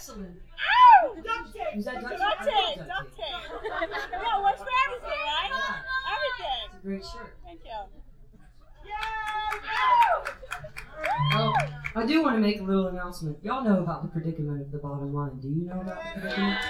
excellent. Ow! Duct tape! Was that duct tape? Duct tape! Duct tape! Yeah, works for everything, right? Yeah. Everything! It's a great shirt. Thank you. Well, I do want to make a little announcement. Y'all know about the predicament of the bottom line. Do you know about the predicament?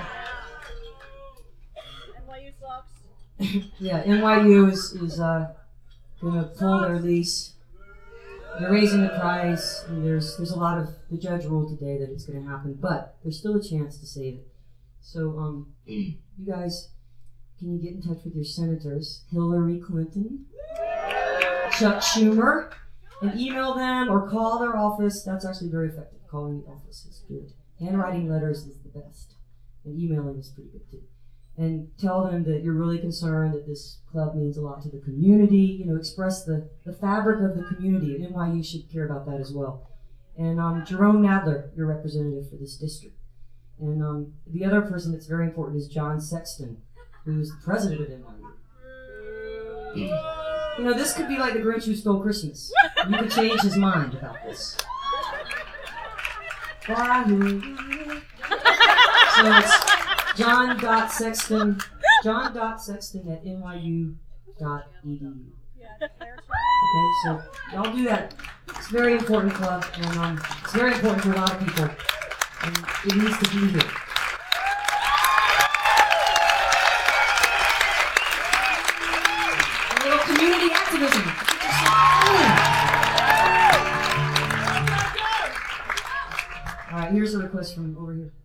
NYU sucks. Yeah, NYU is going to pull their lease. They're raising the price, and there's a lot of, the judge ruled today that it's going to happen, but there's still a chance to save it. So, you guys, can you get in touch with your senators, Hillary Clinton, Chuck Schumer, and email them or call their office? That's actually very effective. Calling the office is good. Handwriting letters is the best, and emailing is pretty good too. And tell them that you're really concerned that this club means a lot to the community. You know, express the fabric of the community, and NYU should care about that as well. And Jerome Nadler, your representative for this district. And the other person that's very important is John Sexton, who's the president of NYU. You know, this could be like the Grinch Who Stole Christmas. You could change his mind about this. So it's John.Sexton at nyu.edu. Okay, so y'all do that. It's a very important club, and it's very important to a lot of people, and it needs to be here. A little community activism. All right, here's a request from over here.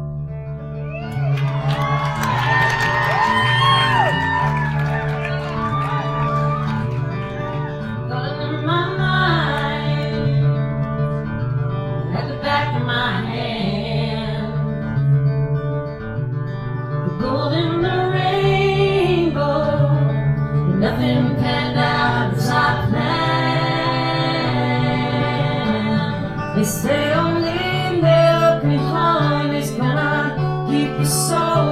Nothing panned out as I planned. They say only milk and honey's gonna keep your soul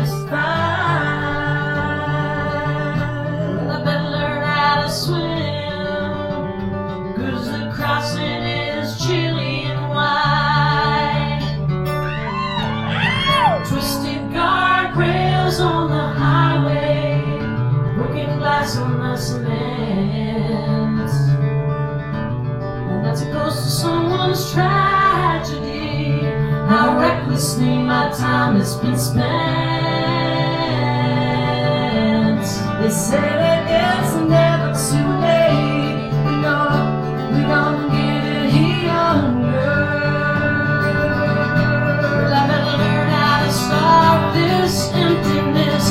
satisfied. Well, I better learn how to swim, 'cause the crossing is chilly and wide. Twisted guardrails on the highway, broken glass on the cement, and that's a ghost of someone's tragedy. How recklessly my time has been spent. They say that it's never too late. No, we don't get any younger. Well, I better learn how to stop this emptiness.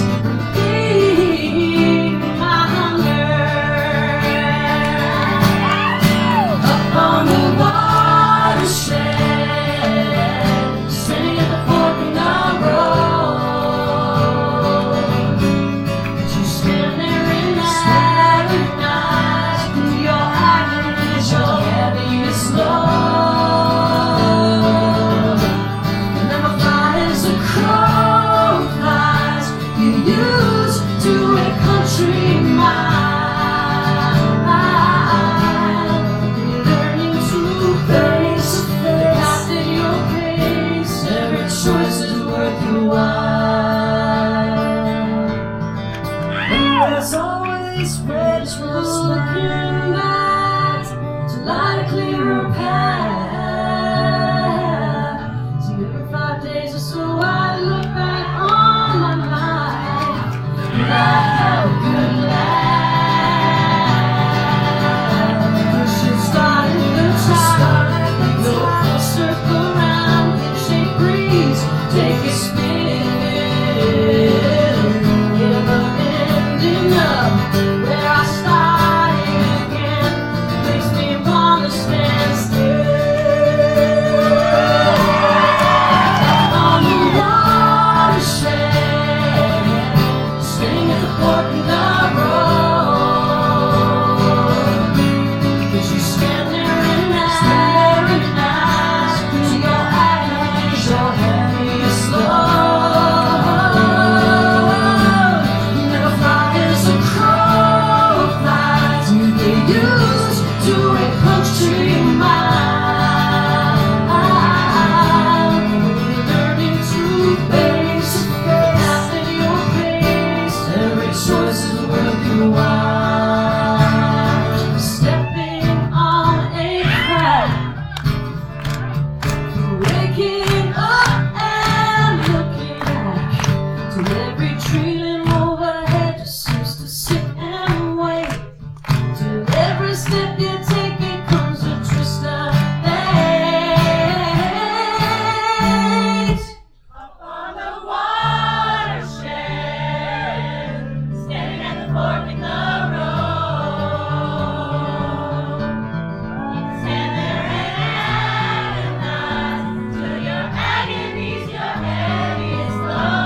Stand there in Every step you take, it comes a twist of fate. Up on the watershed, standing at the fork in the road. You can stand there and agonize till your agony's your heaviest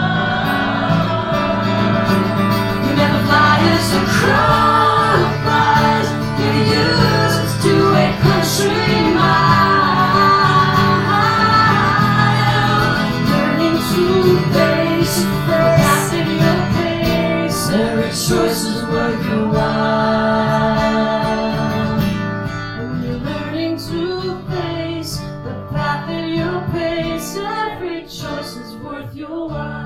load. You never fly as a crow flies. You're used to a country mile. Learning to face the path in your pace. Every choice is worth your while. When you're learning to face the path in your pace, every choice is worth your while.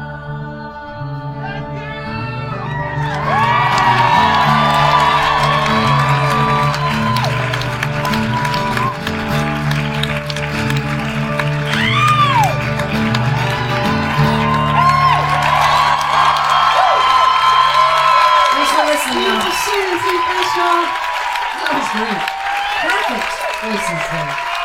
Thanks for listening, y'all. Seriously, thanks, y'all. That was great. Perfect voices there.